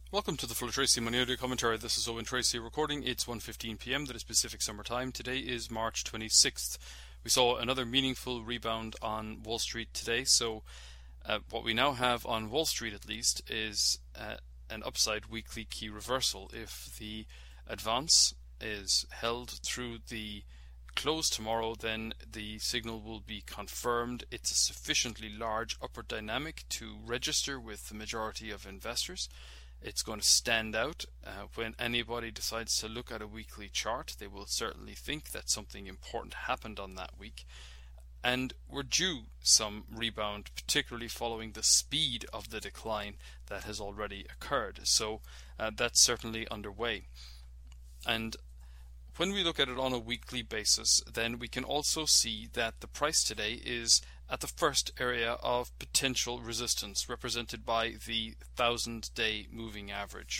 Welcome to the Full Tracy Money Audio Commentary. This is Owen Tracy recording. It's 1:15 p.m. That is Pacific Summer Time. Today is March 26th. We saw another meaningful rebound on Wall Street today. So what we now have on Wall Street, at least, is an upside weekly key reversal. If the advance is held through the close tomorrow, then the signal will be confirmed. It's a sufficiently large upward dynamic to register with the majority of investors. It's going to stand out. When anybody decides to look at a weekly chart, they will certainly think that something important happened on that week. And we're due some rebound, particularly following the speed of the decline that has already occurred. So that's certainly underway. And when we look at it on a weekly basis, then we can also see that the price today is at the first area of potential resistance, represented by the 1,000-day moving average.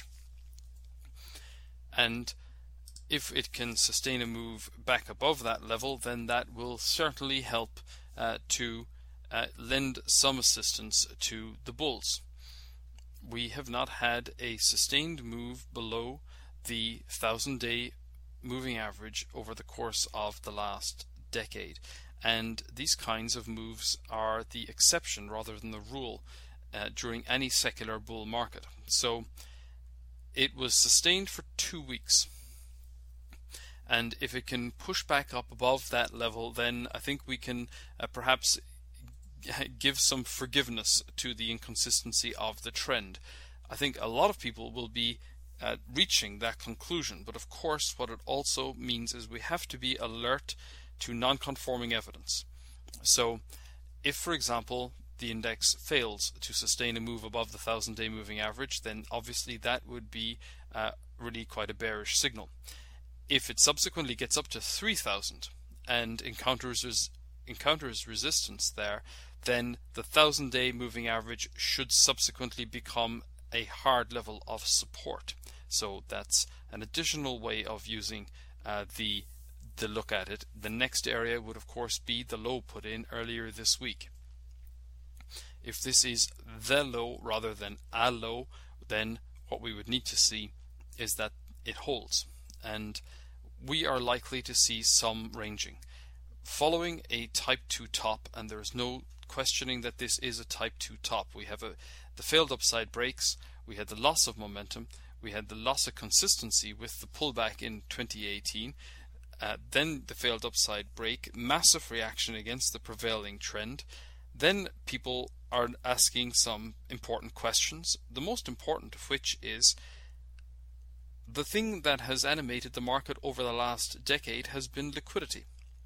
And if it can sustain a move back above that level, then that will certainly help to lend some assistance to the bulls. We have not had a sustained move below the 1,000-day moving average over the course of the last decade. And these kinds of moves are the exception rather than the rule during any secular bull market. So it was sustained for 2 weeks. And if it can push back up above that level, then I think we can perhaps give some forgiveness to the inconsistency of the trend. I think a lot of people will be reaching that conclusion. But of course, what it also means is we have to be alert to non-conforming evidence. So if, for example, the index fails to sustain a move above the 1,000-day moving average, then obviously that would be really quite a bearish signal. If it subsequently gets up to 3,000 and encounters resistance there, then the 1,000-day moving average should subsequently become a hard level of support. So that's an additional way of using the look at it. The next area would of course be the low put in earlier this week. If this is the low rather than a low, then what we would need to see is that it holds, and we are likely to see some ranging following a type 2 top, and there is no questioning that this is a type 2 top. We have the failed upside breaks, we had the loss of momentum, we had the loss of consistency with the pullback in 2018, then the failed upside break, massive reaction against the prevailing trend. Then people are asking some important questions, the most important of which is the thing that has animated the market over the last decade has been liquidity.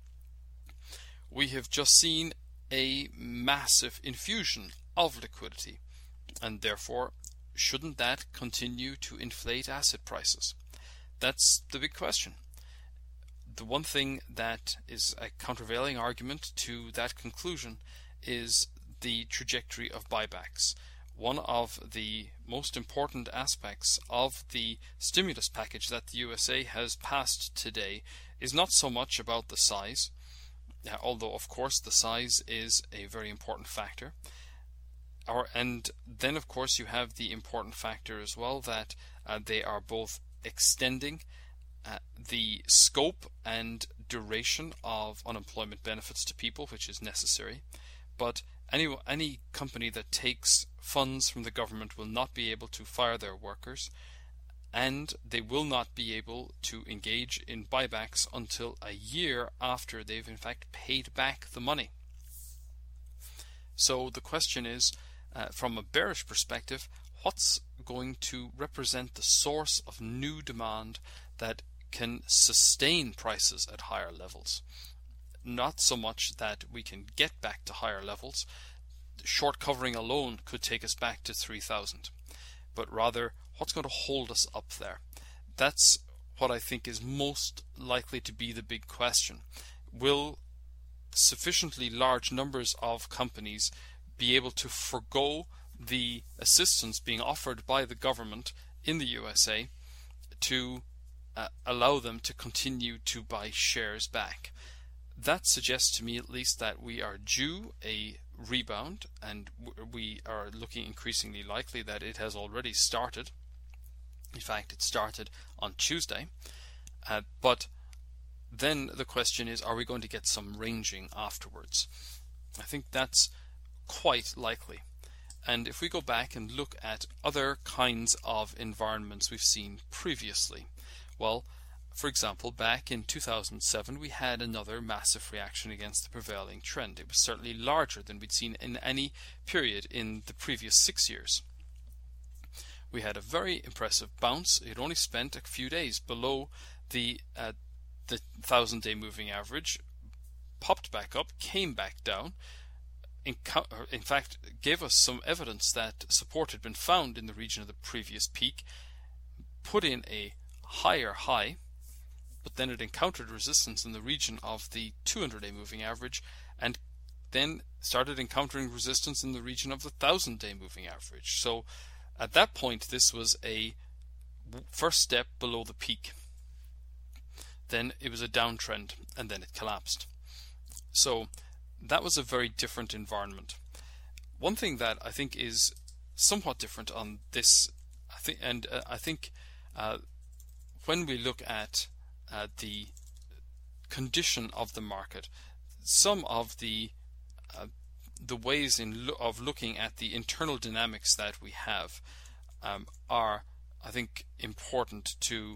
We have just seen a massive infusion of liquidity, and therefore shouldn't that continue to inflate asset prices? That's the big question. The one thing that is a countervailing argument to that conclusion is the trajectory of buybacks. One of the most important aspects of the stimulus package that the USA has passed today is not so much about the size, although of course the size is a very important factor. And then of course you have the important factor as well that they are both extending the scope and duration of unemployment benefits to people, which is necessary. But any company that takes funds from the government will not be able to fire their workers, and they will not be able to engage in buybacks until a year after they've in fact paid back the money. So the question is, from a bearish perspective, what's going to represent the source of new demand that can sustain prices at higher levels? Not so much that we can get back to higher levels. Short covering alone could take us back to 3,000, but rather what's going to hold us up there? That's what I think is most likely to be the big question. Will sufficiently large numbers of companies be able to forgo the assistance being offered by the government in the USA to allow them to continue to buy shares back? That suggests to me at least that we are due a rebound, and we are looking increasingly likely that it has already started. In fact, it started on Tuesday, but then the question is, are we going to get some ranging afterwards? I think that's quite likely. And if we go back and look at other kinds of environments we've seen previously, well, for example, back in 2007 we had another massive reaction against the prevailing trend. It was certainly larger than we'd seen in any period in the previous 6 years. We had a very impressive bounce. It only spent a few days below the 1,000-day moving average, popped back up, came back down, in fact gave us some evidence that support had been found in the region of the previous peak, put in a higher high, but then it encountered resistance in the region of the 200-day moving average, and then started encountering resistance in the region of the 1,000-day moving average. So at that point this was a first step below the peak. Then it was a downtrend, and then it collapsed. So that was a very different environment. One thing that I think is somewhat different on this, I think when we look at the condition of the market, some of the ways of looking at the internal dynamics that we have are, I think, important to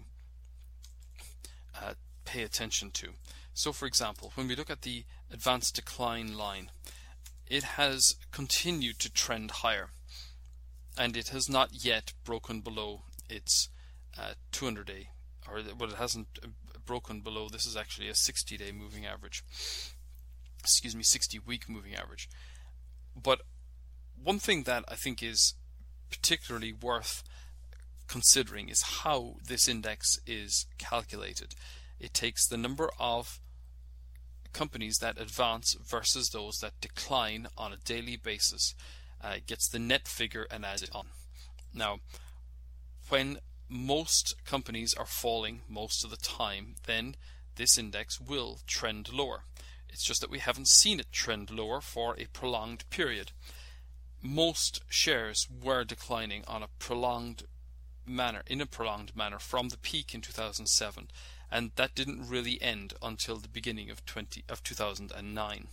pay attention to. So, for example, when we look at the advanced decline line, it has continued to trend higher, and it has not yet broken below its 200-day, or well, it hasn't broken below. This is actually a 60-day moving average. 60-week moving average. But one thing that I think is particularly worth considering is how this index is calculated. It takes the number of companies that advance versus those that decline on a daily basis, gets the net figure and adds it on. Now, when most companies are falling most of the time, then this index will trend lower. It's just that we haven't seen it trend lower for a prolonged period. Most shares were declining on a prolonged manner, from the peak in 2007, and that didn't really end until the beginning of 2009.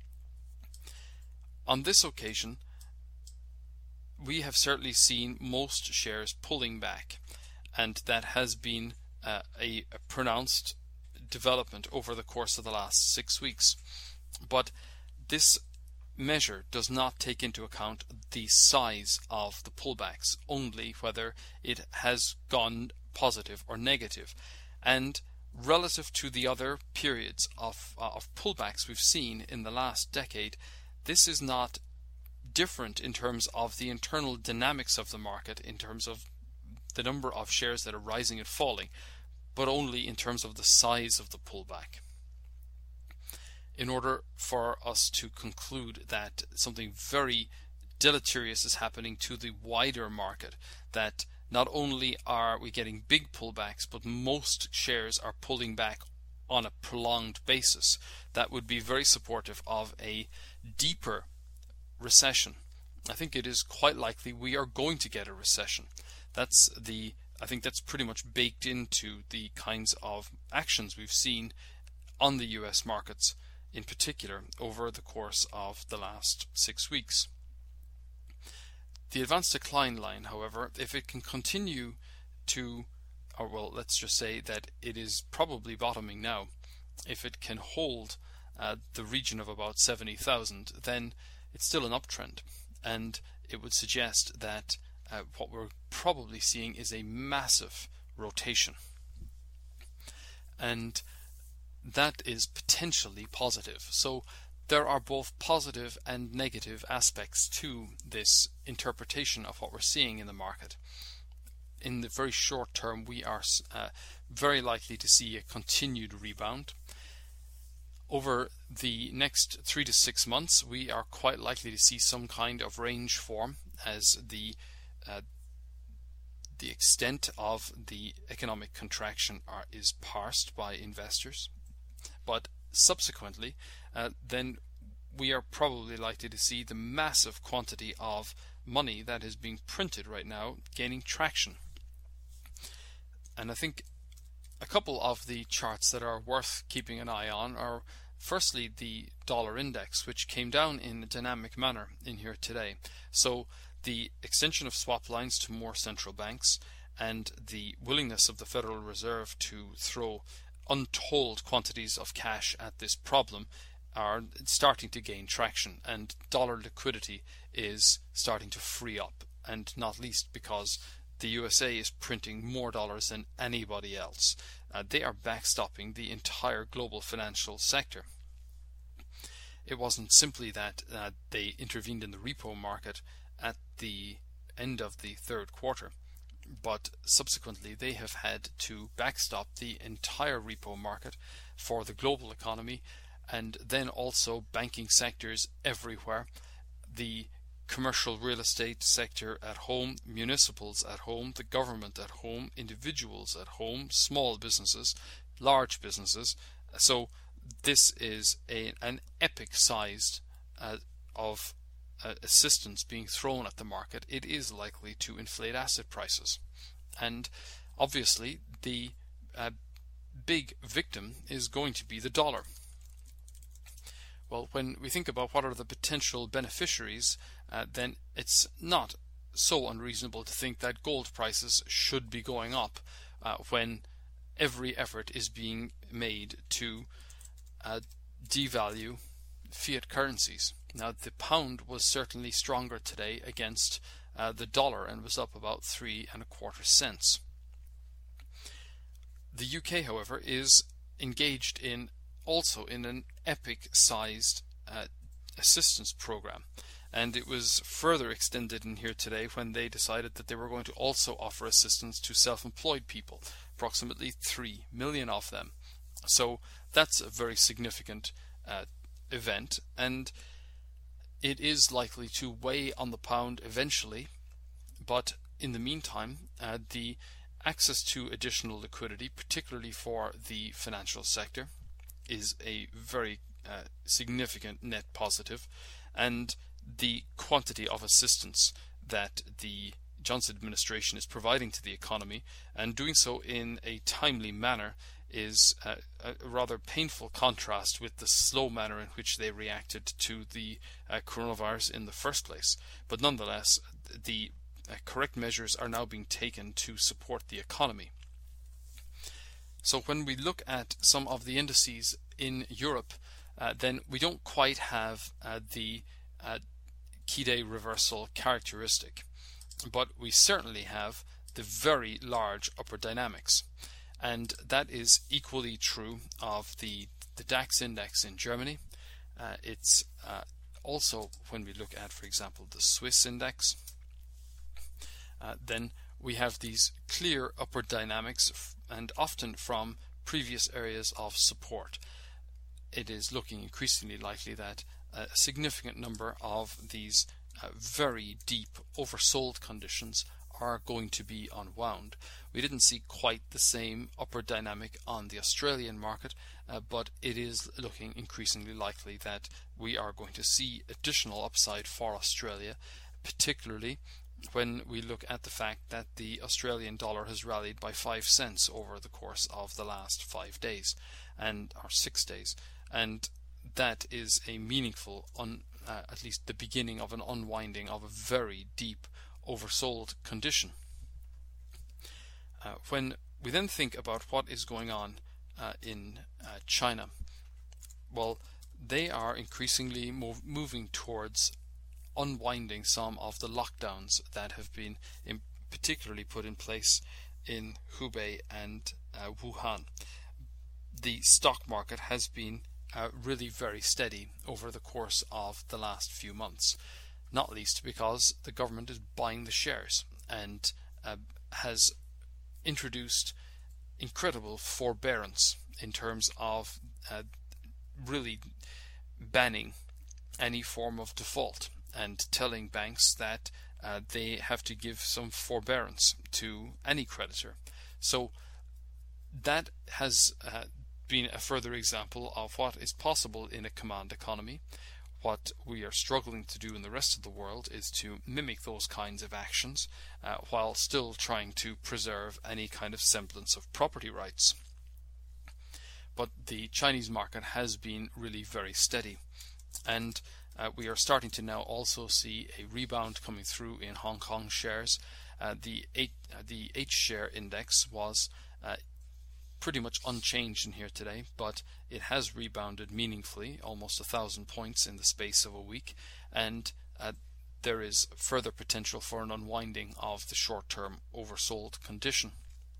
On this occasion, we have certainly seen most shares pulling back, and that has been a pronounced development over the course of the last 6 weeks. But this measure does not take into account the size of the pullbacks, only whether it has gone positive or negative. And relative to the other periods of pullbacks we've seen in the last decade, this is not different in terms of the internal dynamics of the market, in terms of the number of shares that are rising and falling, but only in terms of the size of the pullback. In order for us to conclude that something very deleterious is happening to the wider market, that not only are we getting big pullbacks, but most shares are pulling back on a prolonged basis, that would be very supportive of a deeper recession. I think it is quite likely we are going to get a recession. I think that's pretty much baked into the kinds of actions we've seen on the US markets in particular over the course of the last 6 weeks. The advanced decline line, however, if it can continue to, or well, let's just say that it is probably bottoming now, if it can hold the region of about 70,000, then it's still an uptrend, and it would suggest that what we're probably seeing is a massive rotation, and that is potentially positive. So there are both positive and negative aspects to this interpretation of what we're seeing in the market. In the very short term, we are very likely to see a continued rebound. Over the next 3 to 6 months, we are quite likely to see some kind of range form as the extent of the economic contraction is parsed by investors. But subsequently, then we are probably likely to see the massive quantity of money that is being printed right now gaining traction. And I think a couple of the charts that are worth keeping an eye on are firstly the dollar index, which came down in a dynamic manner in here today. So the extension of swap lines to more central banks and the willingness of the Federal Reserve to throw untold quantities of cash at this problem are starting to gain traction, and dollar liquidity is starting to free up, and not least because the USA is printing more dollars than anybody else. They are backstopping the entire global financial sector. It wasn't simply that they intervened in the repo market at the end of the third quarter, but subsequently they have had to backstop the entire repo market for the global economy, and then also banking sectors everywhere, the commercial real estate sector at home, municipals at home, the government at home, individuals at home, small businesses, large businesses. So this is an epic sized of assistance being thrown at the market. It is likely to inflate asset prices, and obviously the big victim is going to be the dollar. Well, when we think about what are the potential beneficiaries, then it's not so unreasonable to think that gold prices should be going up when every effort is being made to devalue fiat currencies. Now, the pound was certainly stronger today against the dollar and was up about 3.25 cents. The UK, however, is engaged in an epic-sized assistance program, and it was further extended in here today when they decided that they were going to also offer assistance to self-employed people, approximately 3 million of them. So that's a very significant event, and it is likely to weigh on the pound eventually, but in the meantime the access to additional liquidity, particularly for the financial sector, is a very significant net positive, and the quantity of assistance that the Johnson administration is providing to the economy, and doing so in a timely manner, is a rather painful contrast with the slow manner in which they reacted to the coronavirus in the first place. But nonetheless, the correct measures are now being taken to support the economy. So when we look at some of the indices in Europe, then we don't quite have the key day reversal characteristic, but we certainly have the very large upper dynamics, and that is equally true of the DAX index in Germany. It's also, when we look at, for example, the Swiss index, then we have these clear upward dynamics, and often from previous areas of support. It is looking increasingly likely that a significant number of these very deep oversold conditions are going to be unwound. We didn't see quite the same upward dynamic on the Australian market, but it is looking increasingly likely that we are going to see additional upside for Australia, particularly when we look at the fact that the Australian dollar has rallied by 5 cents over the course of the last 5 days, or 6 days, and that is a meaningful, at least the beginning of an unwinding of a very deep oversold condition. When we then think about what is going on in China, well, they are increasingly moving towards unwinding some of the lockdowns that have been particularly put in place in Hubei and Wuhan. The stock market has been really very steady over the course of the last few months, not least because the government is buying the shares and has introduced incredible forbearance in terms of really banning any form of default and telling banks that they have to give some forbearance to any creditor. So that has been a further example of what is possible in a command economy, What we are struggling to do in the rest of the world is to mimic those kinds of actions while still trying to preserve any kind of semblance of property rights. But the Chinese market has been really very steady, and we are starting to now also see a rebound coming through in Hong Kong shares. The H-share index was pretty much unchanged in here today, but it has rebounded meaningfully, almost 1,000 points in the space of a week, and there is further potential for an unwinding of the short-term oversold condition.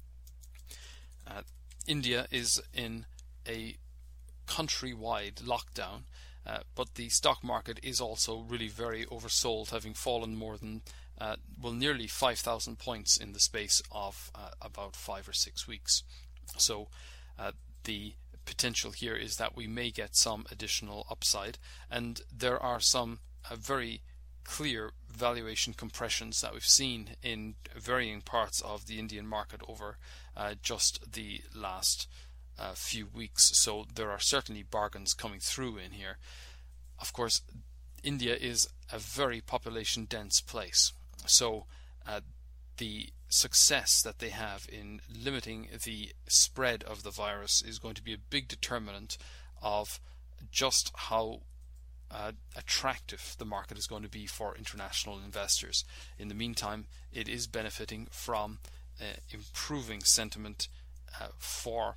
India is in a countrywide lockdown, but the stock market is also really very oversold, having fallen more than nearly 5,000 points in the space of about 5 or 6 weeks. So the potential here is that we may get some additional upside, and there are some very clear valuation compressions that we've seen in varying parts of the Indian market over just the last few weeks. So there are certainly bargains coming through in here. Of course, India is a very population dense place, so the success that they have in limiting the spread of the virus is going to be a big determinant of just how attractive the market is going to be for international investors. In the meantime, it is benefiting from improving sentiment for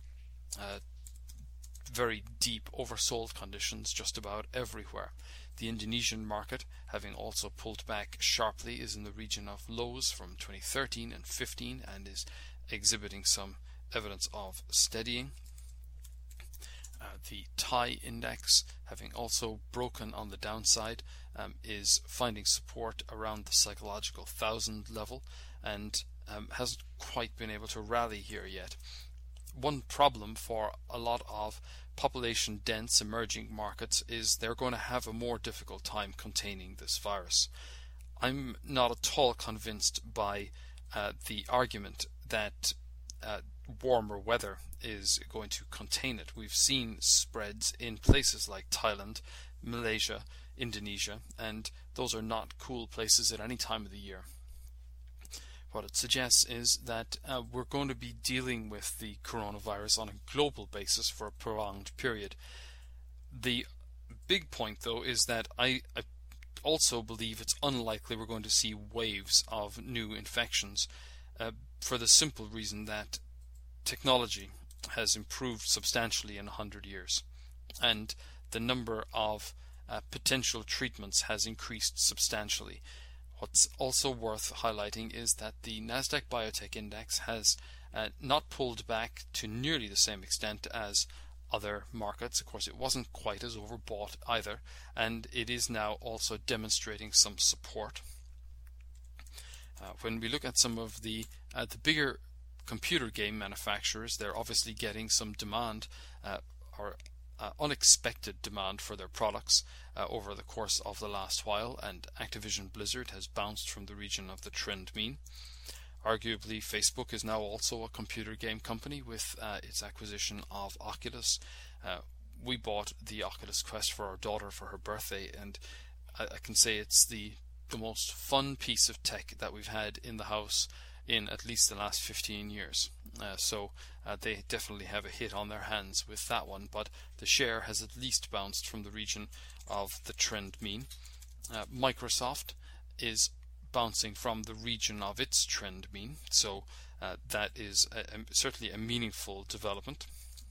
very deep oversold conditions just about everywhere. The Indonesian market, having also pulled back sharply, is in the region of lows from 2013 and 15 and is exhibiting some evidence of steadying. The Thai index, having also broken on the downside, is finding support around the psychological 1,000 level and hasn't quite been able to rally here yet. One problem for a lot of population dense emerging markets is they're going to have a more difficult time containing this virus. I'm not at all convinced by the argument that warmer weather is going to contain it. We've seen spreads in places like Thailand, Malaysia, Indonesia, and those are not cool places at any time of the year. What it suggests is that we're going to be dealing with the coronavirus on a global basis for a prolonged period. The big point, though, is that I also believe it's unlikely we're going to see waves of new infections for the simple reason that technology has improved substantially in 100 years, and the number of potential treatments has increased substantially. What's also worth highlighting is that the Nasdaq Biotech Index has not pulled back to nearly the same extent as other markets. Of course, it wasn't quite as overbought either, and it is now also demonstrating some support. When we look at some of the bigger computer game manufacturers, they're obviously getting some demand or unexpected demand for their products over the course of the last while, and Activision Blizzard has bounced from the region of the trend mean. Arguably, Facebook is now also a computer game company with its acquisition of Oculus. We bought the Oculus Quest for our daughter for her birthday, and I can say it's the most fun piece of tech that we've had in the house in at least the last 15 years. So they definitely have a hit on their hands with that one, but the share has at least bounced from the region of the trend mean. Microsoft is bouncing from the region of its trend mean, so that is certainly a meaningful development.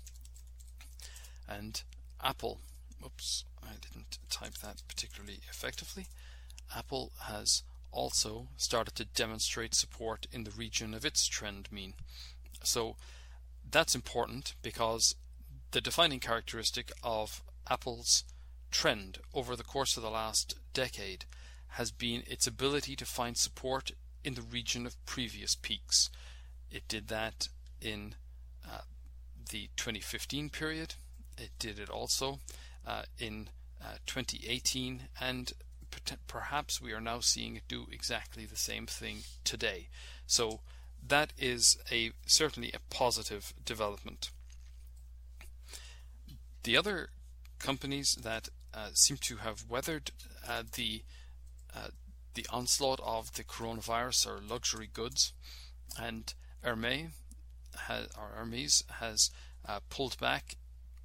And Apple, oops, I didn't type that particularly effectively. Apple has also started to demonstrate support in the region of its trend mean. So that's important because the defining characteristic of Apple's trend over the course of the last decade has been its ability to find support in the region of previous peaks. It did that in the 2015 period. It did it also in 2018, and perhaps we are now seeing it do exactly the same thing today. So that is certainly a positive development. The other companies that seem to have weathered the onslaught of the coronavirus or luxury goods, and Hermès has pulled back.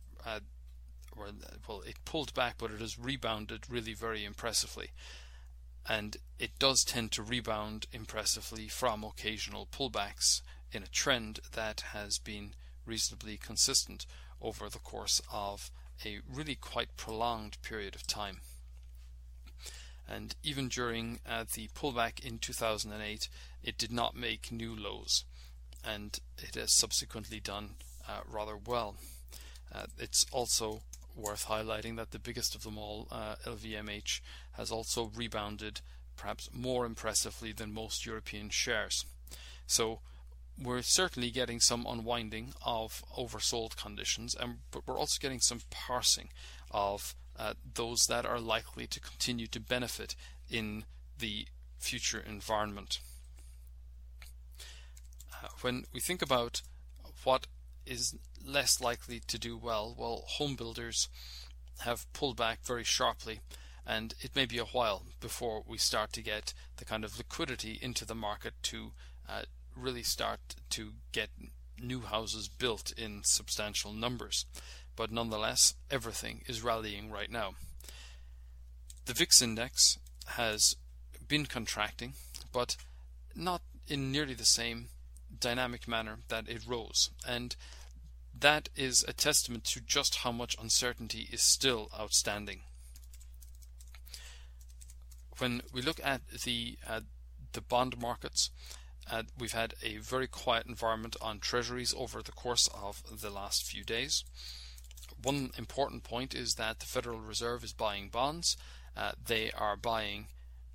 It pulled back, but it has rebounded really very impressively, and it does tend to rebound impressively from occasional pullbacks in a trend that has been reasonably consistent over the course of a really quite prolonged period of time. And even during the pullback in 2008, it did not make new lows, and it has subsequently done rather well. It's also worth highlighting that the biggest of them all, LVMH, has also rebounded perhaps more impressively than most European shares. So we're certainly getting some unwinding of oversold conditions, but we're also getting some parsing of those that are likely to continue to benefit in the future environment. When we think about what is less likely to do well, home builders have pulled back very sharply, and it may be a while before we start to get the kind of liquidity into the market to really start to get new houses built in substantial numbers. But nonetheless, everything is rallying right now. The VIX index has been contracting, but not in nearly the same dynamic manner that it rose, and that is a testament to just how much uncertainty is still outstanding. When we look at the bond markets, we've had a very quiet environment on treasuries over the course of the last few days. One important point is that the Federal Reserve is buying bonds. They are buying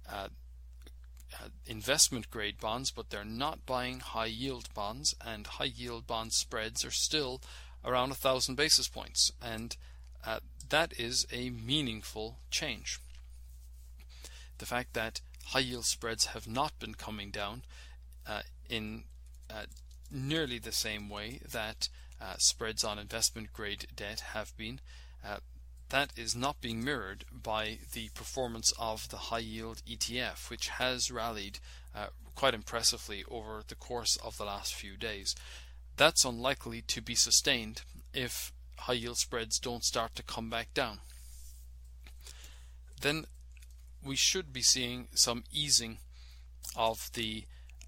investment grade bonds, but they're not buying high yield bonds, and high yield bond spreads are still around 1,000 basis points, and that is a meaningful change. The fact that high yield spreads have not been coming down in nearly the same way that spreads on investment grade debt have been, that is not being mirrored by the performance of the high yield ETF, which has rallied quite impressively over the course of the last few days. That's unlikely to be sustained if high yield spreads don't start to come back down. Then we should be seeing some easing of the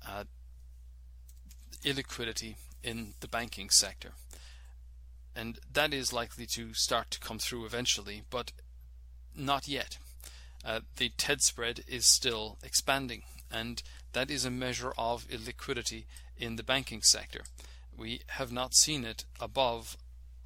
illiquidity in the banking sector, and that is likely to start to come through eventually, but not yet. The TED spread is still expanding, and that is a measure of illiquidity in the banking sector. We have not seen it above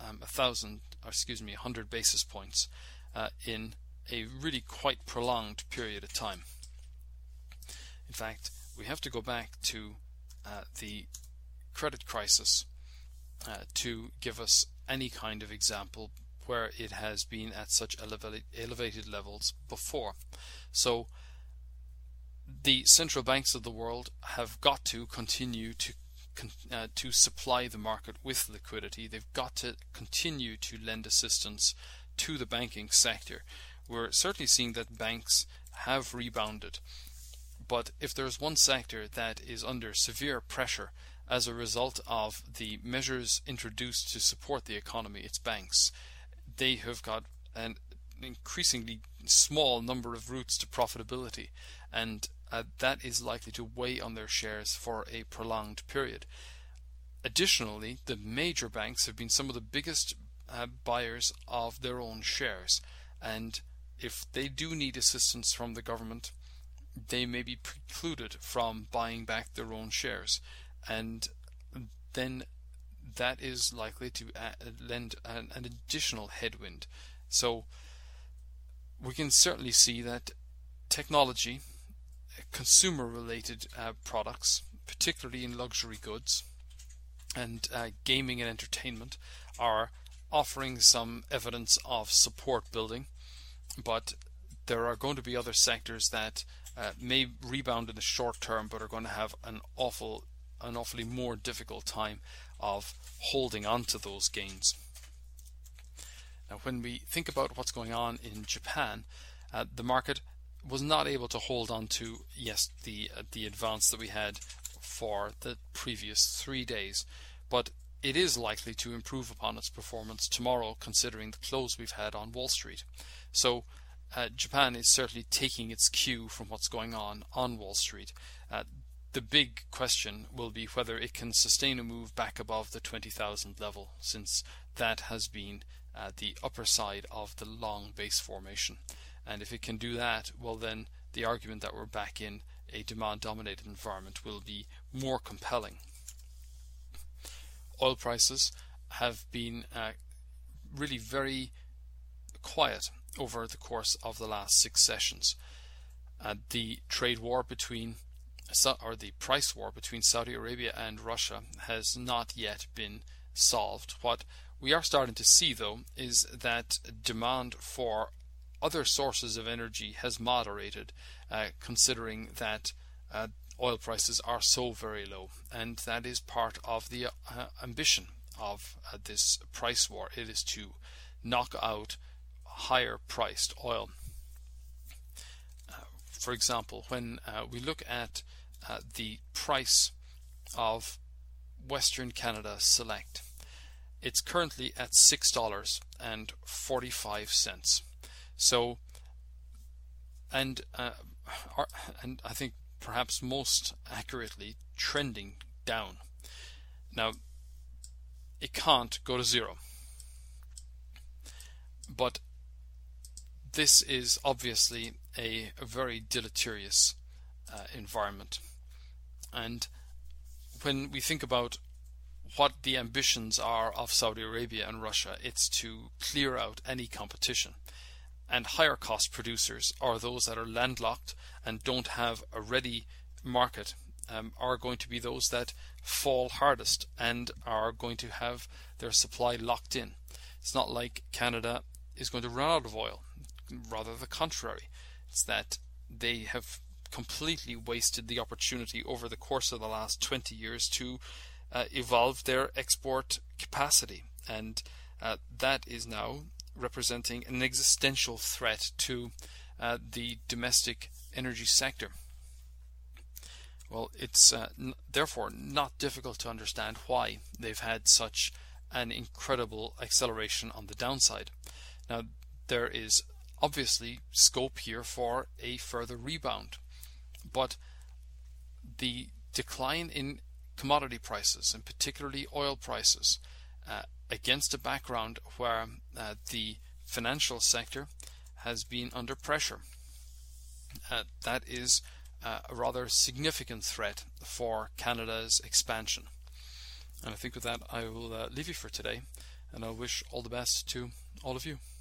100 basis points in a really quite prolonged period of time. In fact, we have to go back to the credit crisis to give us any kind of example where it has been at such elevated levels before. So the central banks of the world have got to continue to supply the market with liquidity. They've got to continue to lend assistance to the banking sector. We're certainly seeing that banks have rebounded, but if there's one sector that is under severe pressure as a result of the measures introduced to support the economy, it's banks. They have got an increasingly small number of routes to profitability, and that is likely to weigh on their shares for a prolonged period. Additionally, the major banks have been some of the biggest buyers of their own shares, and if they do need assistance from the government, they may be precluded from buying back their own shares, and then that is likely to lend an additional headwind. So we can certainly see that technology, consumer-related products, particularly in luxury goods, and gaming and entertainment, are offering some evidence of support building, but there are going to be other sectors that may rebound in the short term, but are going to have an awfully more difficult time of holding on to those gains. Now, when we think about what's going on in Japan, the market was not able to hold on to, yes, the advance that we had for the previous 3 days, but it is likely to improve upon its performance tomorrow, considering the close we've had on Wall Street. So Japan is certainly taking its cue from what's going on Wall Street. The big question will be whether it can sustain a move back above the 20,000 level, since that has been the upper side of the long base formation. And if it can do that, well, then the argument that we're back in a demand-dominated environment will be more compelling. Oil prices have been really very quiet over the course of the last 6 sessions. The trade war between, or the price war between Saudi Arabia and Russia has not yet been solved. What we are starting to see, though, is that demand for other sources of energy has moderated, considering that oil prices are so very low, and that is part of the ambition of this price war. It is to knock out higher priced oil. For example, when we look at the price of Western Canada Select, it's currently at $6.45. So, and I think perhaps most accurately trending down. Now, it can't go to zero, but this is obviously a very deleterious environment. And when we think about what the ambitions are of Saudi Arabia and Russia, it's to clear out any competition. And higher cost producers, or those that are landlocked and don't have a ready market, are going to be those that fall hardest and are going to have their supply locked in. It's not like Canada is going to run out of oil, rather the contrary. It's that they have completely wasted the opportunity over the course of the last 20 years to evolve their export capacity, and that is now representing an existential threat to the domestic energy sector. Well, it's therefore not difficult to understand why they've had such an incredible acceleration on the downside. Now, there is obviously scope here for a further rebound, but the decline in commodity prices, and particularly oil prices, against a background where the financial sector has been under pressure, that is a rather significant threat for Canada's expansion. And I think with that I will leave you for today, and I wish all the best to all of you.